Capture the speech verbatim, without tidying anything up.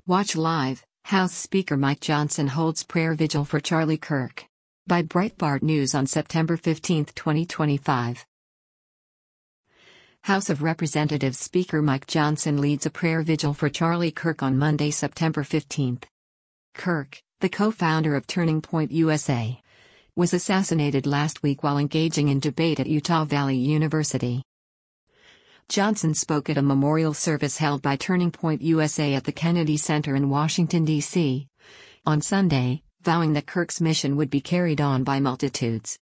Watch live. House Speaker Mike Johnson holds prayer vigil for Charlie Kirk. By Breitbart News on September fifteenth, twenty twenty-five. House of Representatives Speaker Mike Johnson leads a prayer vigil for Charlie Kirk on Monday, September fifteenth. Kirk, the co-founder of Turning Point U S A, was assassinated last week while engaging in debate at Utah Valley University. Johnson spoke at a memorial service held by Turning Point U S A at the Kennedy Center in Washington, D C on Sunday, vowing that Kirk's mission would be carried on by multitudes.